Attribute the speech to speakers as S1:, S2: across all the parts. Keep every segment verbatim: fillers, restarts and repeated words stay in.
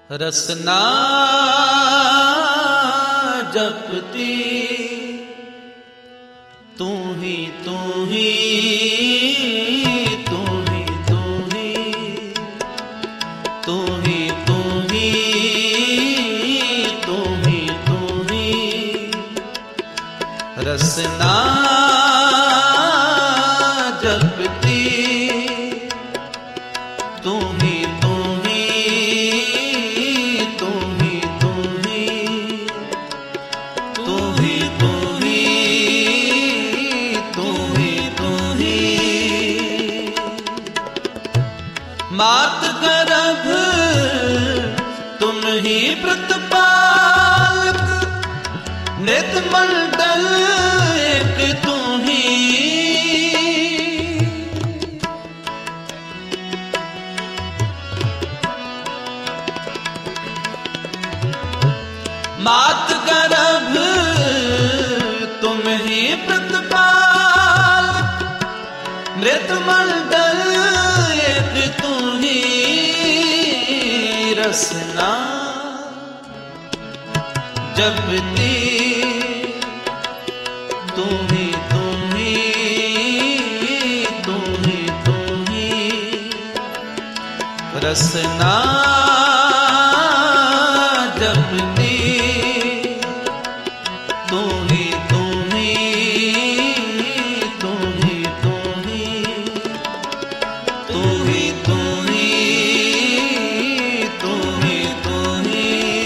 S1: रसना जपती तू ही तू ही तू ही तू ही तू ही तू ही तू ही तू ही रसना जपती तू ही तू ही तू ही तू ही तू ही तू ही तू ही तू ही मात गर्भ तुम ही प्रतिपालक नित मंडल एक तू ही मात गर्भ तुम ही प्रतिपाल मृत मंडल एक तू ही रसना जपती तू ही तू ही तू ही तू ही रसना जपती तू ही तू ही तू ही तू ही तू ही तू ही तू ही तू ही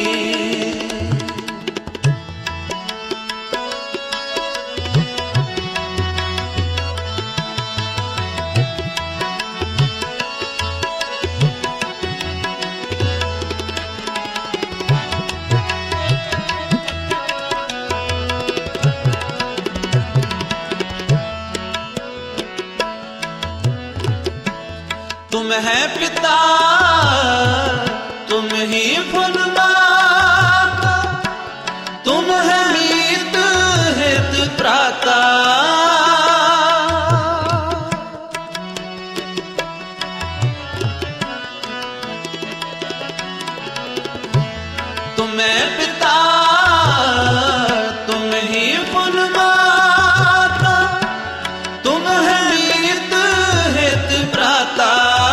S1: तुम है पिता तुम ही फुलमाता तुम है मीत हित प्राता तुम है पिता तुम ही फुलमाता तुम है मीत हित प्राता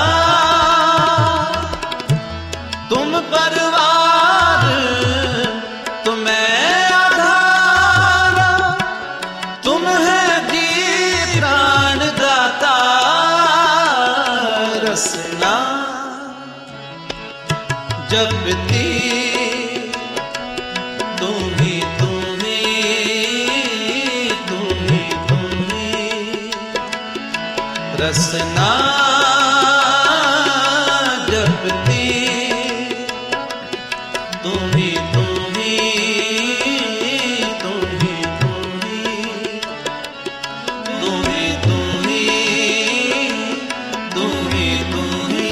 S1: तुम परिवार तुम्हें आधार तुम है जी प्राण दाता रसना जपती तू ही तू ही तू ही तू ही रसना जपती तू ही तू ही तू ही तू ही तू ही तू ही तू ही तू ही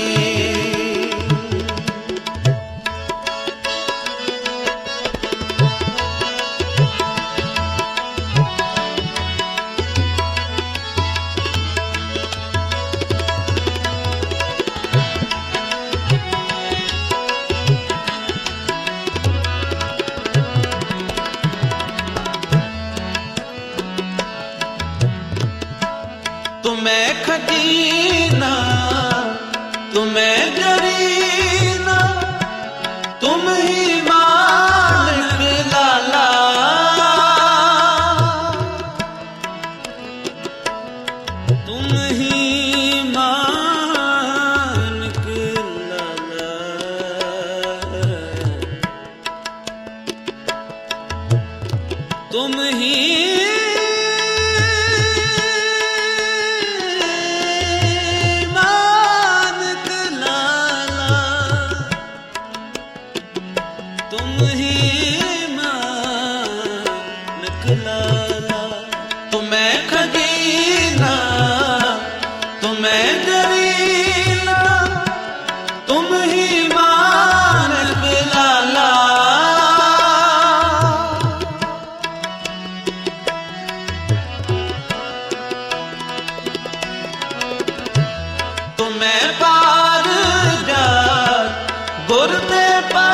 S1: तुम्हें खजीना तुम्हें जरीना तुम ही मालिक लाला तुम ही मालिक लाला तुम ही तुम ही मालिक लाला तुम्हें खजीना तुम्हें जरीना तुम ही मालिक लाला तुम्हें पार जा गुर दे पार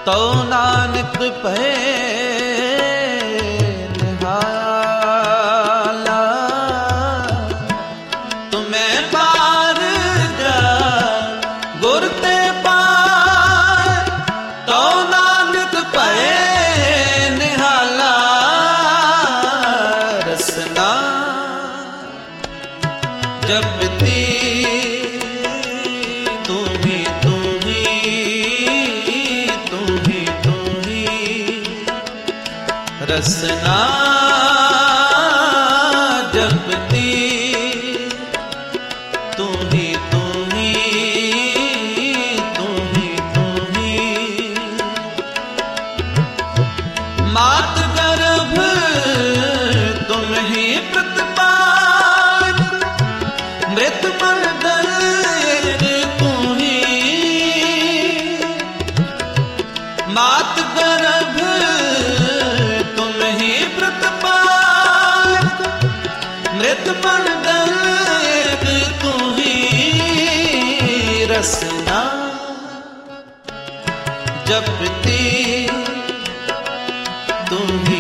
S1: तो नानक पे निहाला। तुम्हें पार जा गुर ते पार, तो नानक पे निहाला। रसना जपती तुम्ही तुम्ही तुम्ही तुम्ही, रसना जपती तुम्ही तुम्ही तुम्ही तुम्ही। मात गर्भ तुम ही प्रतिपाल, मृत मंडल तुम्ही। मात गर्भ तुम ही प्रतिपाल, मृत मंडल तुम्ही। रसना जपती तुम्ही